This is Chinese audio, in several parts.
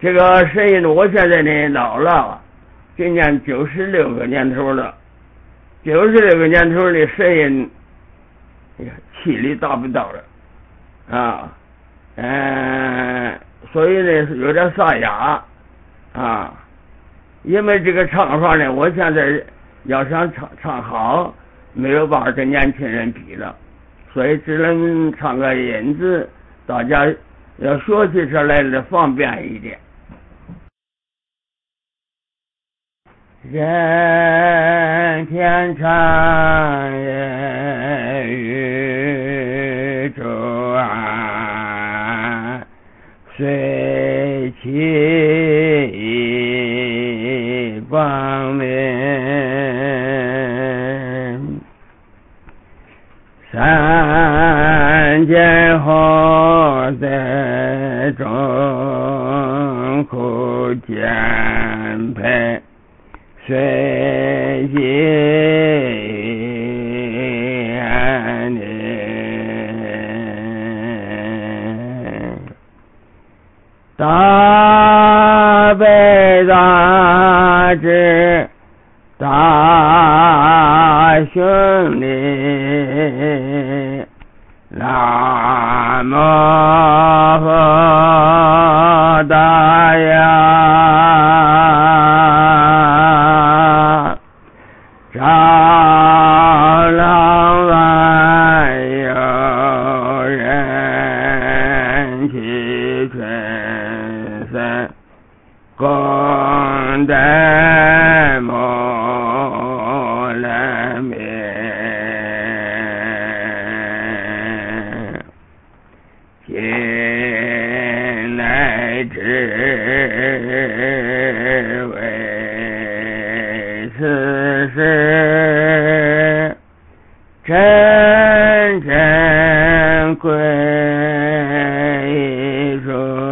这个神医，我现在呢老了，今年96个年头了，96个年头的神医，哎呀，气力达不到了啊，所以呢有点沙哑啊。因为这个唱法呢，我现在要想唱好，没有办法跟年轻人比了，所以只能唱个音子，大家要学习出来的方便一点。人天长夜宇宙啊，随其光明，三界后在众苦兼配，随其安宁，大悲大智大雄力，南无佛大雅，照朗万有人其全身，功德无量灭，今来之为此事，真正归主，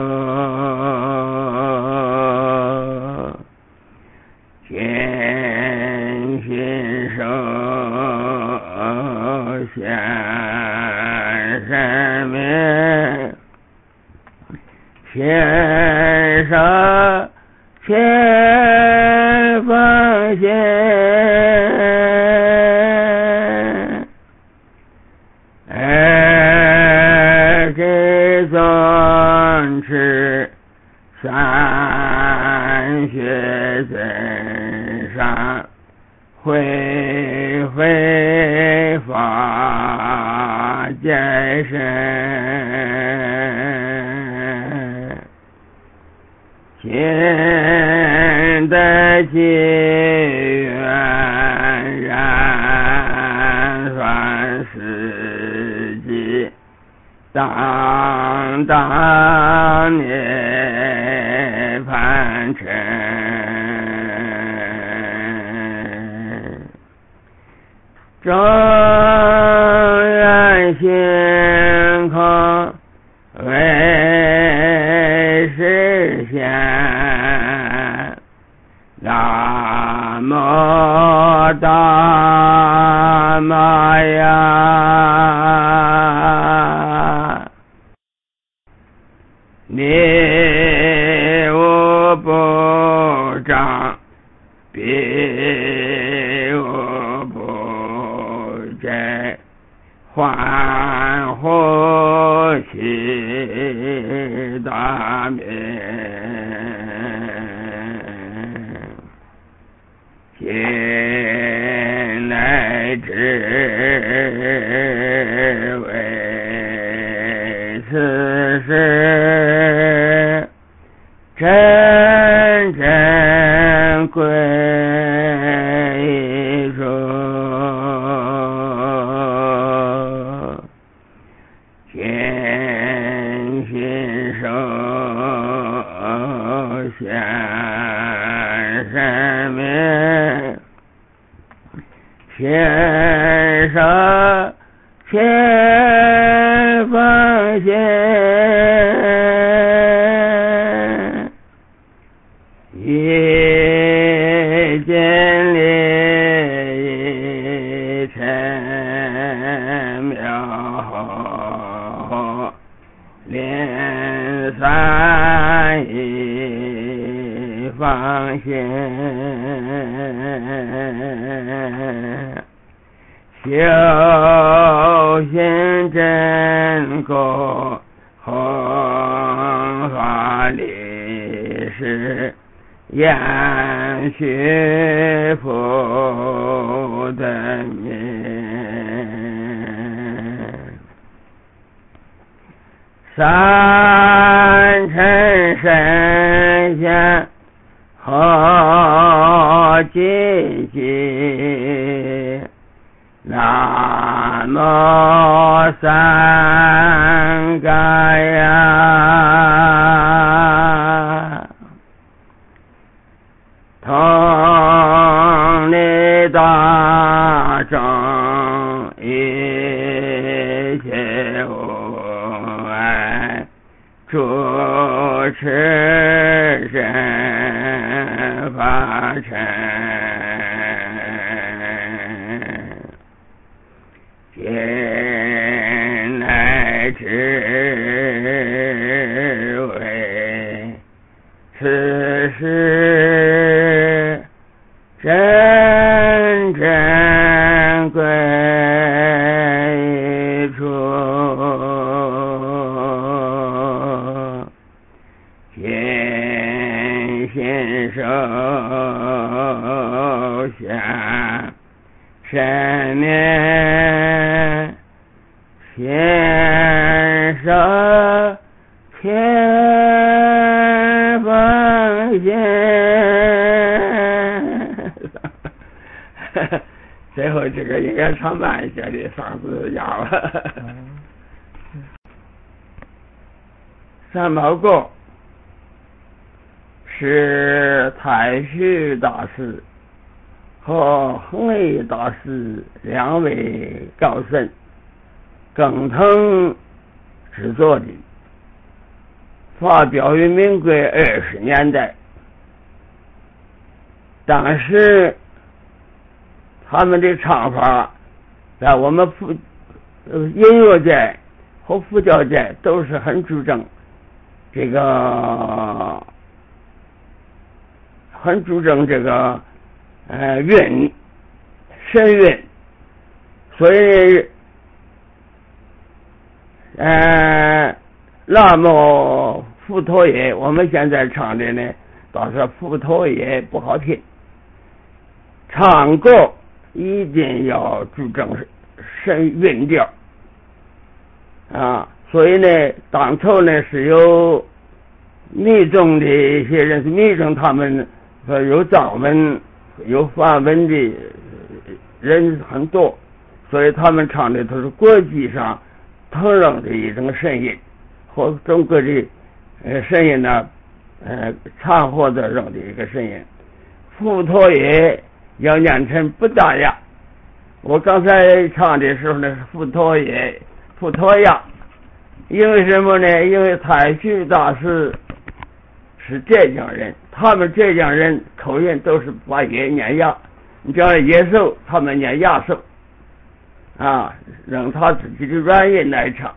坚信受下生命，牵手前方线，这宗持三学真上，会法见身，现得其愿然算世纪，当涅槃尘，众缘星空为实现，南无大玛雅，你无不障，彼无不在，欢呼其大名，今来之为此事，真正归主，坚信受下生命，牵手前方线，一见烈尘妙连三一放心，修行真果弘法利事，延续福德名，三乘神仙何济济，南无三盖呀，同理大众一切无碍，主持人法尘，今来之为此事真正归处，尽心受下神念，先生天风险。最后这个应该唱慢一些的，嗓子哑了。三毛供是太虚大师和弘一大师两位高僧共同制作的，发表于民国20年代。当时他们的唱法在我们音乐界和佛教界都是很注重这个韵声韵，所以那么佛陀耶我们现在唱的呢倒是佛陀耶不好听，唱歌一定要注重声韵调啊，所以呢当初呢是有密宗的一些人，密宗他们有藏文有梵文的人很多，所以他们唱的都是国际上通用的一种声音，和中国的声音呢掺和着用的一个声音。佛陀耶要念成不大呀，我刚才唱的时候呢是佛陀耶佛陀呀，因为什么呢？因为太虚大师是浙江人，他们浙江人口音都是把耶念呀，你叫耶寿，他们念亚寿啊，让他自己的软音来唱。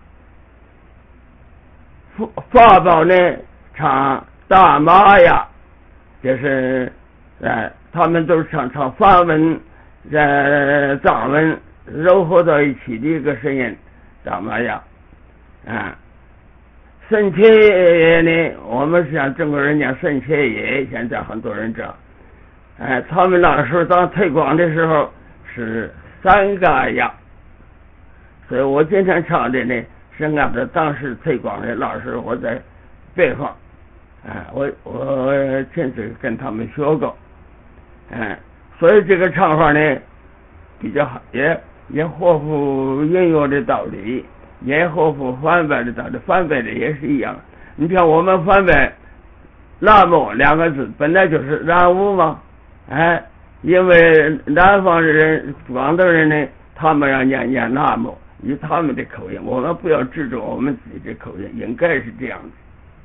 法宝呢唱大玛呀，就是他们都是唱梵文藏文糅合到一起的一个声音，大玛呀啊。圣切耶呢，我们像中国人讲圣切耶，现在很多人知道。他们那时候当推广的时候是三嘎呀，所以我经常唱的呢是按照当时推广的，那时候我在北方，我亲自跟他们学过，所以这个唱法呢比较好，也合乎音乐的道理。也合乎翻白的道理，翻白的也是一样。你看我们翻白那么两个字本来就是然无嘛，因为南方人广东人呢他们要念那么，以他们的口音，我们不要执着我们自己的口音，应该是这样子。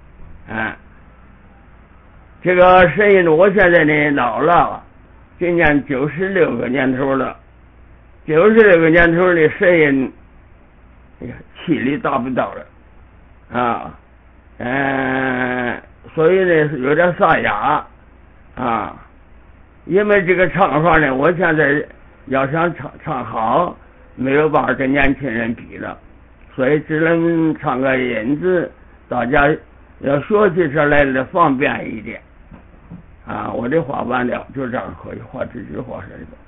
这个声音我现在呢老了，今年96个年头了，96个年头的声音气力达不到了所以呢有点沙哑啊，因为这个唱法呢，我现在要想唱好，没有办法跟年轻人比了，所以只能唱个音字，大家要学起上来的方便一点。啊，我的话完了，就这样可以画这句话似的。